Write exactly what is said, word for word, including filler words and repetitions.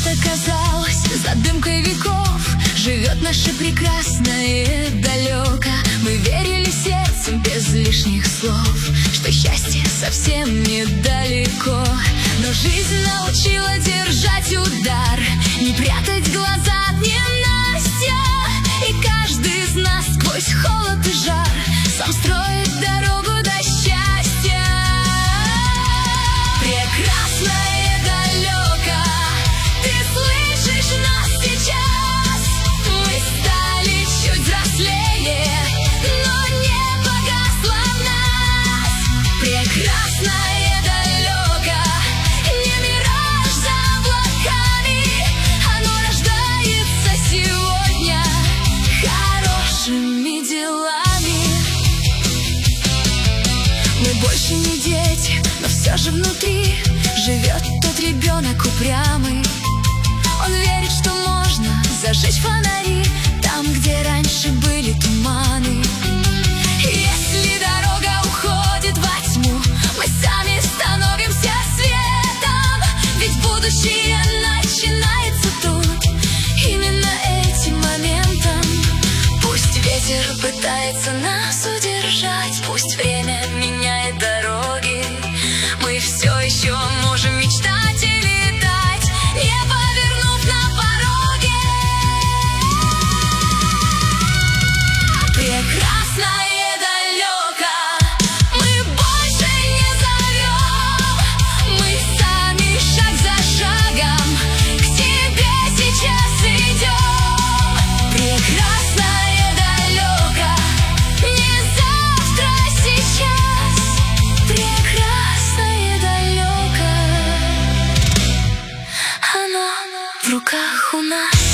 когда-то казалось, за дымкой веков живет наше прекрасное далеко. Мы верили сердцем без лишних слов, что счастье совсем недалеко. Но жизнь научила держать удар, не прятать глаза от ненастья. И каждый из нас сквозь холод и жар сам строит дорогу до счастья. Прекрасное далеко, ты слышишь нас сейчас? Мы стали чуть взрослее, но не погасло в нас. Прекрасное далеко, не мираж за облаками, оно рождается сегодня хорошими делами. Мы больше не дети, но все же внутри живет тот ребенок упрямый. Он верит, что можно зажечь фонари там, где раньше были туманы. Если дорога уходит во тьму, мы сами становимся светом. Ведь будущее начинается тут, именно этим моментом. Пусть ветер пытается нас удержать, пусть время меняет дороги, мы все еще можем мечтать и летать, не повернув на пороге. Прекрасное далеко, мы больше не зовем, мы сами шаг за шагом к тебе сейчас идем. Прекрасное далеко, не завтра, сейчас. Прекрасное далеко, оно в руках у нас.